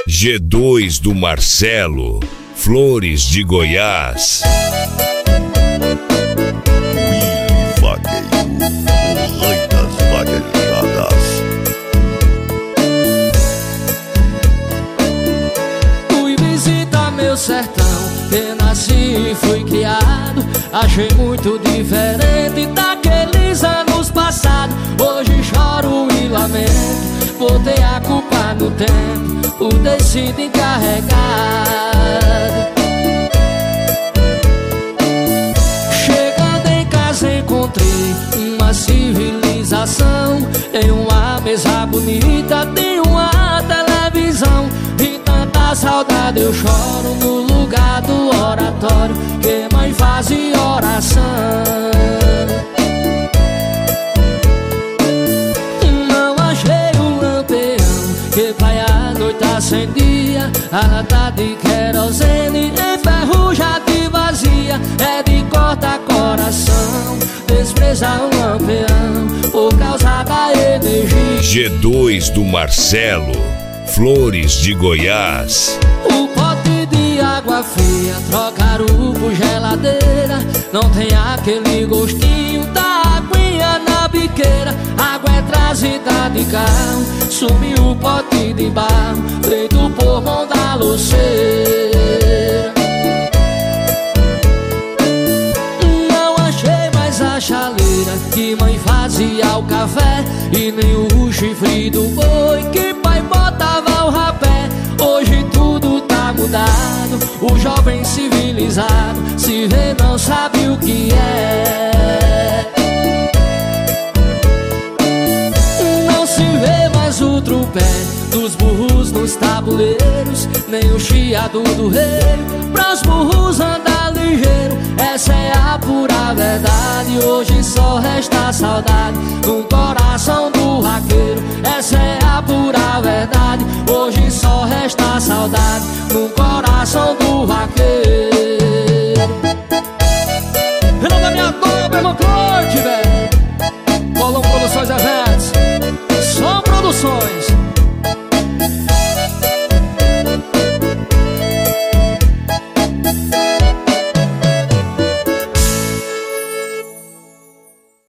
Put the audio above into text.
G2 do Marcelo, Flores de Goiás. Willy Vaqueiro, o rei das vaquejadas. Fui visitar meu sertão, que nasci e fui criado. Achei muito diferente daqueles anos passados. Hoje choro e lamento, botei a culpa no tempo por ter sido encarregado. Chegando em casa encontrei uma civilização. Em uma mesa bonita tem uma televisão. De tanta saudade eu choro no lugar do oratório que mãe fazia oração. Que pai à noite acendia a lata de querosene, enferrujada e vazia. É de cortar coração desprezar um lampião por causa da energia. G2 do Marcelo, Flores de Goiás. O pote de água fria trocaram por geladeira. Não tem aquele gostinho da aguinha na biqueira. Água é trazida de carro, sumiu o pote de barro feito por mão da louceira. Não achei mais a chaleira que mãe fazia o café, e nem o chifre do boi que pai botava o rapé. Hoje tudo tá mudado, o jovem civilizado se vê não sabe o que é. Não se vê mais o tropé dos burros nos tabuleiros, nem o chiado do rei pros burros andar ligeiro. Essa é a pura verdade, hoje só resta saudade